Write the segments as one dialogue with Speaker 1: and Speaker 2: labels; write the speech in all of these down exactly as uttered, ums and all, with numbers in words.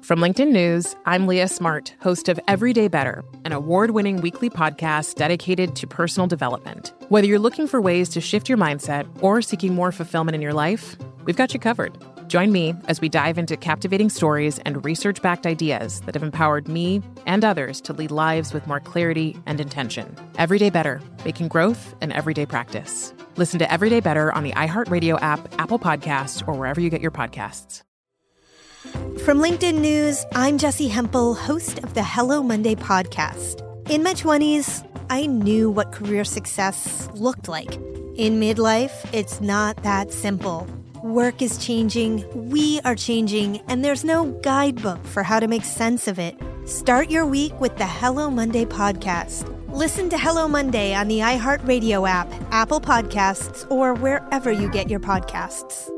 Speaker 1: From LinkedIn News, I'm Leah Smart, host of Everyday Better, an award-winning weekly podcast dedicated to personal development. Whether you're looking for ways to shift your mindset or seeking more fulfillment in your life, we've got you covered. Join me as we dive into captivating stories and research-backed ideas that have empowered me and others to lead lives with more clarity and intention. Everyday Better, making growth an everyday practice. Listen to Everyday Better on the iHeartRadio app, Apple Podcasts, or wherever you get your podcasts.
Speaker 2: From LinkedIn News, I'm Jessie Hempel, host of the Hello Monday podcast. In my twenties, I knew what career success looked like. In midlife, it's not that simple. Work is changing, we are changing, and there's no guidebook for how to make sense of it. Start your week with the Hello Monday podcast. Listen to Hello Monday on the iHeartRadio app, Apple Podcasts, or wherever you get your podcasts.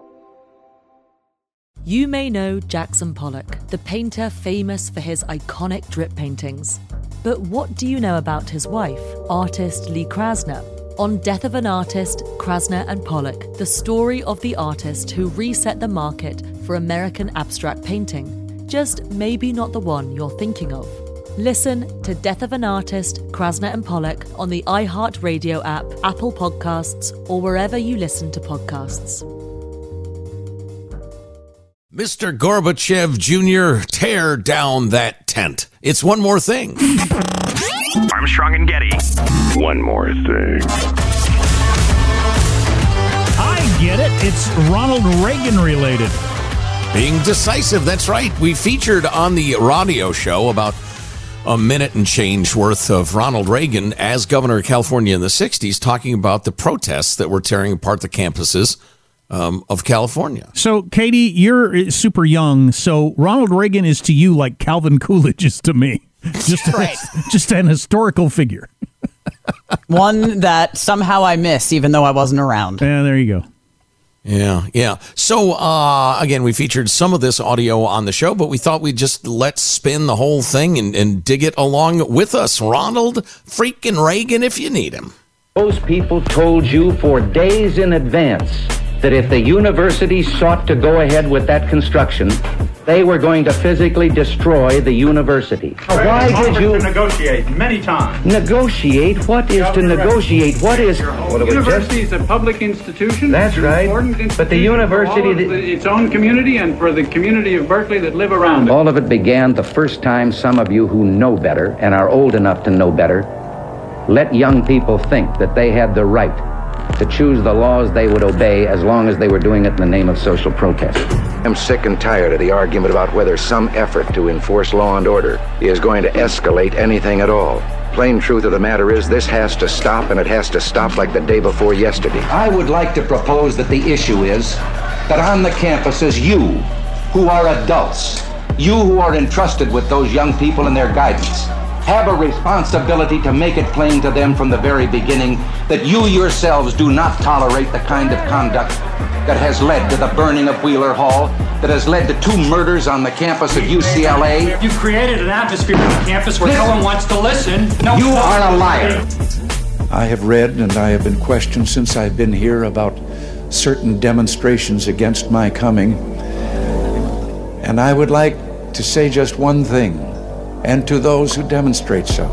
Speaker 3: You may know Jackson Pollock, the painter famous for his iconic drip paintings. But what do you know about his wife, artist Lee Krasner? On Death of an Artist, Krasner and Pollock, the story of the artist who reset the market for American abstract painting. Just maybe not the one you're thinking of. Listen to Death of an Artist, Krasner and Pollock on the iHeartRadio app, Apple Podcasts, or wherever you listen to podcasts.
Speaker 4: Mister Gorbachev Junior, tear down that tent. It's one more thing.
Speaker 5: Armstrong and Getty. One more thing.
Speaker 6: I get it. It's Ronald Reagan related.
Speaker 4: Being decisive, that's right. We featured on the radio show about a minute and change worth of Ronald Reagan as governor of California in the sixties, talking about the protests that were tearing apart the campuses Um, of California.
Speaker 6: So, Katie, you're super young, so Ronald Reagan is to you like Calvin Coolidge is to me. Just, right. a, just an historical figure.
Speaker 7: One that somehow I miss, even though I wasn't around.
Speaker 6: Yeah, there you go.
Speaker 4: Yeah, yeah. So, uh, again, we featured some of this audio on the show, but we thought we'd just let's spin the whole thing and, and dig it along with us. Ronald freaking Reagan, if you need him.
Speaker 8: Those people told you for days in advance that if the university sought to go ahead with that construction, they were going to physically destroy the university. Why did you
Speaker 9: to negotiate many times?
Speaker 8: Negotiate? What is to negotiate? What is?
Speaker 9: Well, the university is a public institution.
Speaker 8: That's right. But the university,
Speaker 9: for its own community and for the community of Berkeley that live around it.
Speaker 8: All of it began the first time some of you who know better and are old enough to know better let young people think that they had the right to choose the laws they would obey as long as they were doing it in the name of social protest.
Speaker 10: I'm sick and tired of the argument about whether some effort to enforce law and order is going to escalate anything at all. Plain truth of the matter is this has to stop, and it has to stop like the day before yesterday.
Speaker 8: I would like to propose that the issue is that on the campuses, you, who are adults, you who are entrusted with those young people and their guidance, have a responsibility to make it plain to them from the very beginning that you yourselves do not tolerate the kind of conduct that has led to the burning of Wheeler Hall, that has led to two murders on the campus of U C L A.
Speaker 9: You created an atmosphere on the campus where no one wants to listen. No,
Speaker 8: you are a liar.
Speaker 11: I have read and I have been questioned since I've been here about certain demonstrations against my coming. And I would like to say just one thing. And to those who demonstrate so,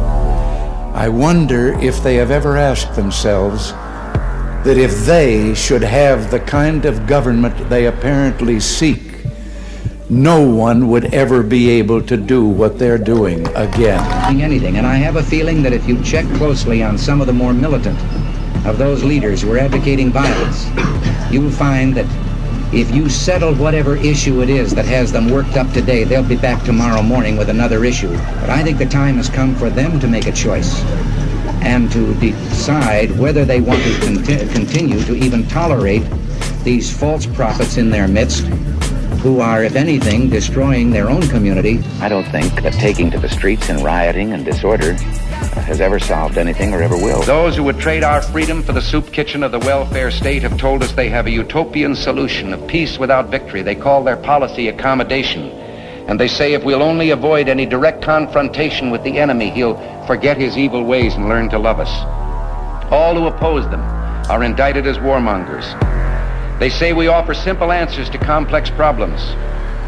Speaker 11: I wonder if they have ever asked themselves that if they should have the kind of government they apparently seek, no one would ever be able to do what they're doing again.
Speaker 8: Anything, and I have a feeling that if you check closely on some of the more militant of those leaders who are advocating violence, you will find that if you settle whatever issue it is that has them worked up today, they'll be back tomorrow morning with another issue. But I think the time has come for them to make a choice and to decide whether they want to conti- continue to even tolerate these false prophets in their midst who are, if anything, destroying their own community.
Speaker 12: I don't think that taking to the streets and rioting and disorder has ever solved anything or ever will.
Speaker 8: Those who would trade our freedom for the soup kitchen of the welfare state have told us they have a utopian solution of peace without victory. They call their policy accommodation. And they say if we'll only avoid any direct confrontation with the enemy, he'll forget his evil ways and learn to love us. All who oppose them are indicted as warmongers. They say we offer simple answers to complex problems.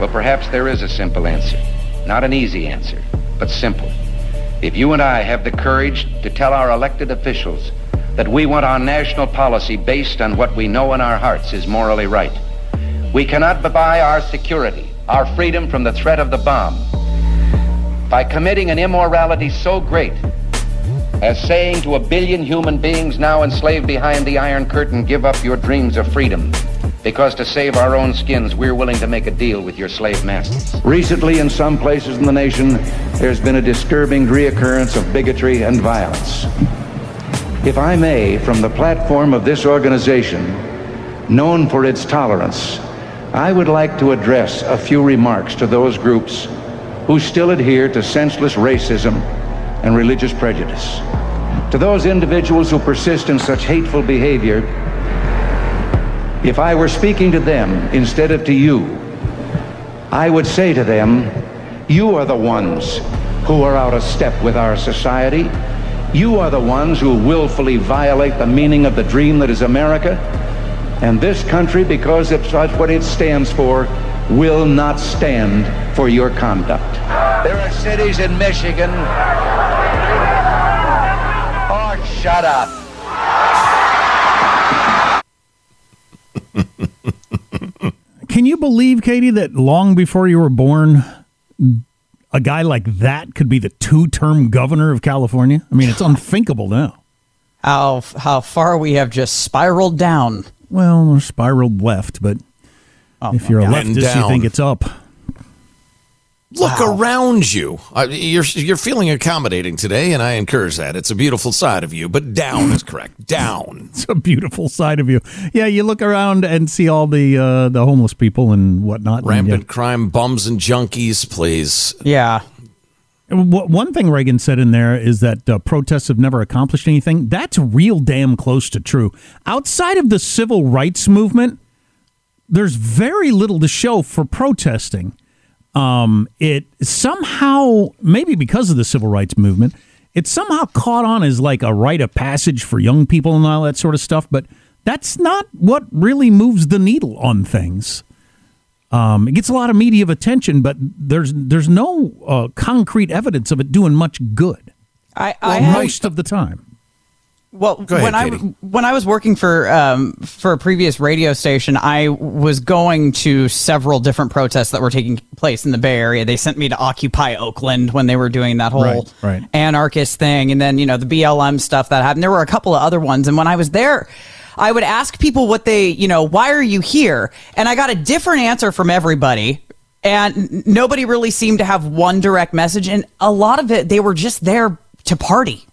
Speaker 10: Well, perhaps there is a simple answer. Not an easy answer, but simple. If you and I have the courage to tell our elected officials that we want our national policy based on what we know in our hearts is morally right, we cannot buy our security, our freedom from the threat of the bomb, by committing an immorality so great as saying to a billion human beings now enslaved behind the Iron Curtain, give up your dreams of freedom, because to save our own skins, we're willing to make a deal with your slave masters.
Speaker 8: Recently, in some places in the nation, there's been a disturbing reoccurrence of bigotry and violence. If I may, from the platform of this organization, known for its tolerance, I would like to address a few remarks to those groups who still adhere to senseless racism and religious prejudice. To those individuals who persist in such hateful behavior, if I were speaking to them instead of to you, I would say to them, you are the ones who are out of step with our society. You are the ones who willfully violate the meaning of the dream that is America. And this country, because of such what it stands for, will not stand for your conduct.
Speaker 10: There are cities in Michigan. Oh, shut up.
Speaker 6: Can you believe, Katie, that long before you were born, a guy like that could be the two-term governor of California? I mean, it's unthinkable now.
Speaker 7: How how far we have just spiraled down.
Speaker 6: Well, we're spiraled left, but oh, if you're a leftist, you think it's up.
Speaker 4: Look
Speaker 7: Wow.
Speaker 4: around you. Uh, you're you're feeling accommodating today, and I encourage that. It's a beautiful side of you, but down is correct. Down.
Speaker 6: It's a beautiful side of you. Yeah, you look around and see all the uh, the homeless people and whatnot.
Speaker 4: Rampant
Speaker 6: and, yeah.
Speaker 4: crime, bums and junkies, please.
Speaker 7: Yeah.
Speaker 6: One thing Reagan said in there is that uh, protests have never accomplished anything. That's real damn close to true. Outside of the civil rights movement, there's very little to show for protesting. Um, it somehow, maybe because of the civil rights movement, it somehow caught on as like a rite of passage for young people and all that sort of stuff. But that's not what really moves the needle on things. Um, it gets a lot of media attention, but there's there's no uh, concrete evidence of it doing much good.
Speaker 7: I, I
Speaker 6: well,
Speaker 7: had,
Speaker 6: most of the time.
Speaker 7: Well,
Speaker 4: Go ahead,
Speaker 7: when I
Speaker 4: Katie.
Speaker 7: when I was working for um, for a previous radio station, I was going to several different protests that were taking place in the Bay Area. They sent me to Occupy Oakland when they were doing that whole
Speaker 6: Right, right.
Speaker 7: anarchist thing, and then you know the B L M stuff that happened. There were a couple of other ones, and when I was there, I would ask people what they, you know, why are you here? And I got a different answer from everybody. And nobody really seemed to have one direct message. And a lot of it, they were just there to party.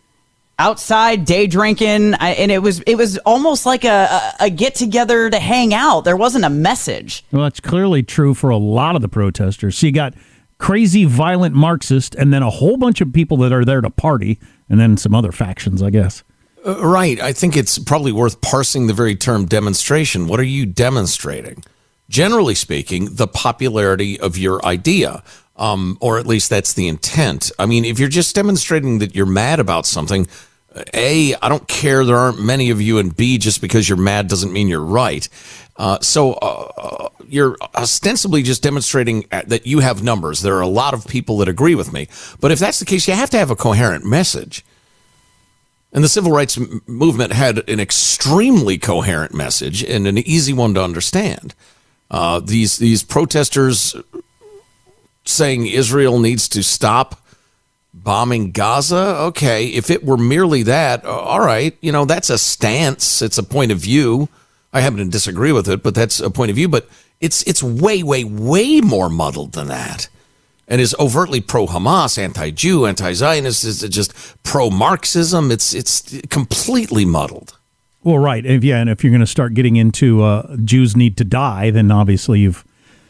Speaker 7: Outside, day drinking. I, and it was it was almost like a, a, a get together to hang out. There wasn't a message.
Speaker 6: Well, that's clearly true for a lot of the protesters. So you got crazy, violent Marxist, and then a whole bunch of people that are there to party, and then some other factions, I guess.
Speaker 4: Uh, right. I think it's probably worth parsing the very term demonstration. What are you demonstrating? Generally speaking, the popularity of your idea, um, or at least that's the intent. I mean, if you're just demonstrating that you're mad about something, A, I don't care there aren't many of you, and B, just because you're mad doesn't mean you're right. Uh, so uh, you're ostensibly just demonstrating that you have numbers. There are a lot of people that agree with me. But if that's the case, you have to have a coherent message. And the civil rights m- movement had an extremely coherent message and an easy one to understand. Uh, these these protesters saying Israel needs to stop bombing Gaza. Okay, if it were merely that, uh, all right, you know, that's a stance. It's a point of view. I happen to disagree with it, but that's a point of view. But it's it's way, way, way more muddled than that. And is overtly pro-Hamas, anti-Jew, anti-Zionist, is just pro-Marxism. It's it's completely muddled.
Speaker 6: Well, right. If, yeah, and if you're going to start getting into uh, Jews need to die, then obviously you've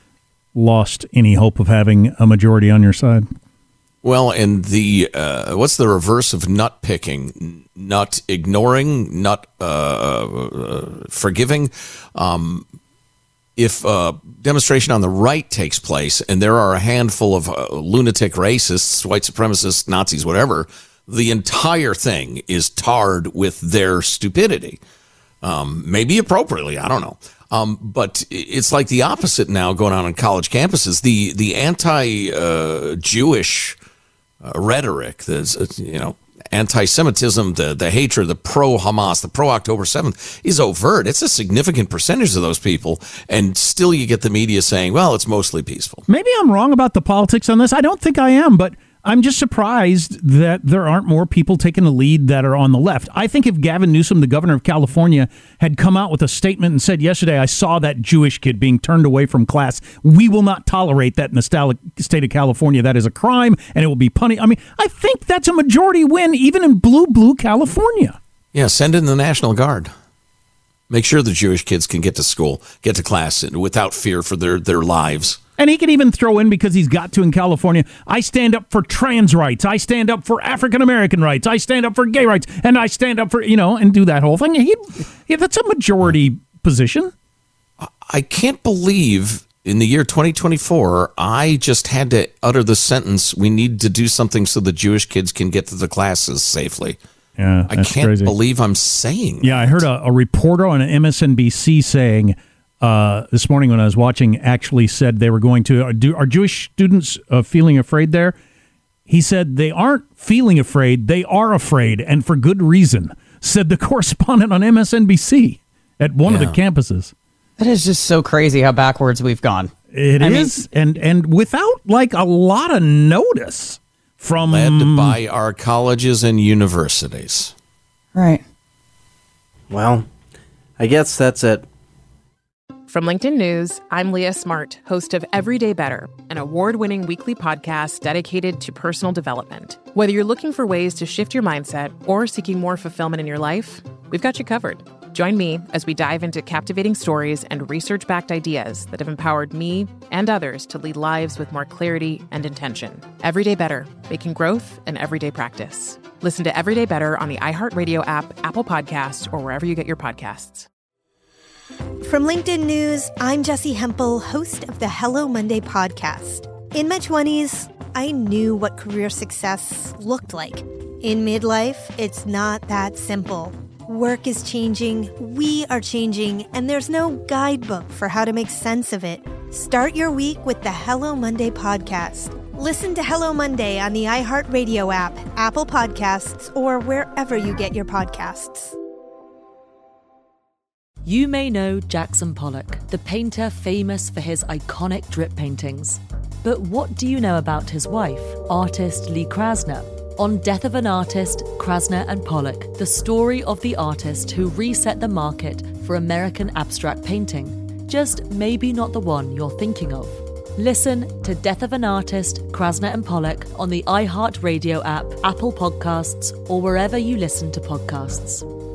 Speaker 6: lost any hope of having a majority on your side.
Speaker 4: Well, and the uh, what's the reverse of nut picking? Nut ignoring, nut uh, uh, forgiving. Um, if a demonstration on the right takes place and there are a handful of uh, lunatic racists, white supremacists, Nazis, whatever, the entire thing is tarred with their stupidity. Um, maybe appropriately, I don't know. Um, but it's like the opposite now going on on college campuses. The the anti-Jewish uh, uh, rhetoric, the you know anti-Semitism, the the hatred, the pro-Hamas, the pro-October seventh is overt. It's a significant percentage of those people, and still you get the media saying, "Well, it's mostly peaceful."
Speaker 6: Maybe I'm wrong about the politics on this. I don't think I am, but I'm just surprised that there aren't more people taking the lead that are on the left. I think if Gavin Newsom, the governor of California, had come out with a statement and said yesterday, I saw that Jewish kid being turned away from class. We will not tolerate that in the state of California. That is a crime, and it will be punished. I mean, I think that's a majority win, even in blue, blue California.
Speaker 4: Yeah, send in the National Guard. Make sure the Jewish kids can get to school, get to class without fear for their, their lives.
Speaker 6: And he can even throw in, because he's got to in California, I stand up for trans rights. I stand up for African-American rights. I stand up for gay rights. And I stand up for, you know, and do that whole thing. He, he, that's a majority position.
Speaker 4: I can't believe in the year twenty twenty-four, I just had to utter the sentence, we need to do something so the Jewish kids can get to the classes safely.
Speaker 6: Yeah,
Speaker 4: I can't
Speaker 6: crazy.
Speaker 4: believe I'm saying
Speaker 6: Yeah, that. I heard a, a reporter on M S N B C saying, Uh, this morning when I was watching, actually said they were going to, are, do, are Jewish students uh, feeling afraid there? He said they aren't feeling afraid, they are afraid, and for good reason, said the correspondent on M S N B C at one yeah. of the campuses.
Speaker 7: That is just so crazy how backwards we've gone.
Speaker 6: It I is, mean, and, and without like a lot of notice from...
Speaker 4: Led by our colleges and universities.
Speaker 7: Right.
Speaker 13: Well, I guess that's it.
Speaker 1: From LinkedIn News, I'm Leah Smart, host of Everyday Better, an award-winning weekly podcast dedicated to personal development. Whether you're looking for ways to shift your mindset or seeking more fulfillment in your life, we've got you covered. Join me as we dive into captivating stories and research-backed ideas that have empowered me and others to lead lives with more clarity and intention. Everyday Better, making growth an everyday practice. Listen to Everyday Better on the iHeartRadio app, Apple Podcasts, or wherever you get your podcasts.
Speaker 2: From LinkedIn News, I'm Jessie Hempel, host of the Hello Monday podcast. In my twenties, I knew what career success looked like. In midlife, it's not that simple. Work is changing, we are changing, and there's no guidebook for how to make sense of it. Start your week with the Hello Monday podcast. Listen to Hello Monday on the iHeartRadio app, Apple Podcasts, or wherever you get your podcasts.
Speaker 3: You may know Jackson Pollock, the painter famous for his iconic drip paintings. But what do you know about his wife, artist Lee Krasner? On Death of an Artist, Krasner and Pollock, the story of the artist who reset the market for American abstract painting. Just maybe not the one you're thinking of. Listen to Death of an Artist, Krasner and Pollock on the iHeartRadio app, Apple Podcasts, or wherever you listen to podcasts.